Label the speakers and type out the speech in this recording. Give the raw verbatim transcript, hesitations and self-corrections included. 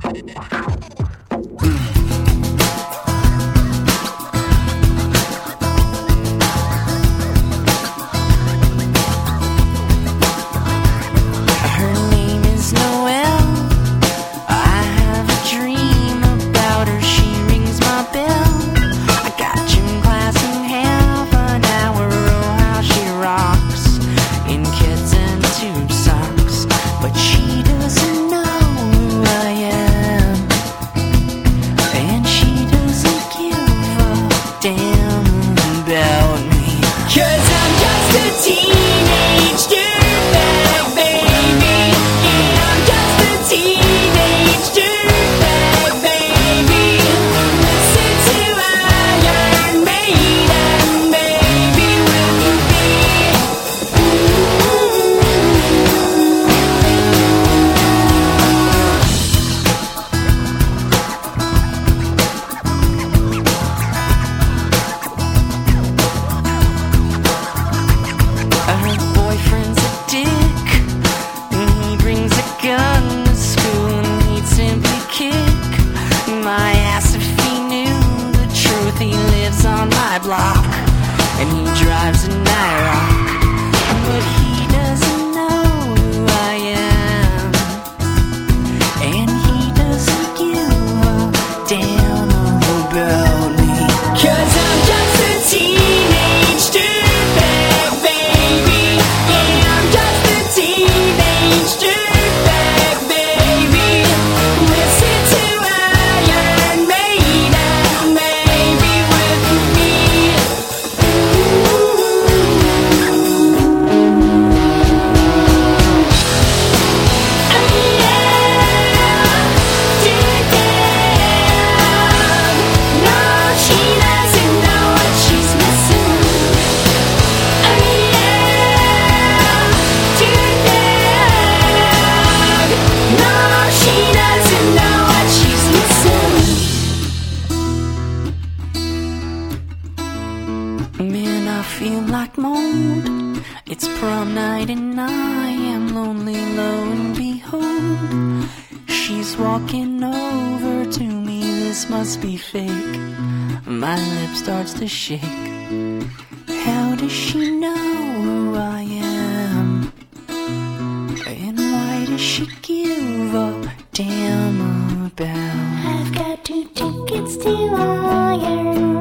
Speaker 1: Block, and he drives a Nyrock, but he doesn't know who I am, and he doesn't give a damn about me, 'cause I'm just a teenage dirtbag baby. Yeah, I'm just a teenage dirtbag baby. Listen to Iron Maiden, maybe with me. Man, I feel like mold. It's prom night and I am lonely, lo and behold, she's walking over to me. This must be fake. My lip starts to shake. How does she know who I am? And why does she give a damn about?
Speaker 2: I've got two tickets to Iron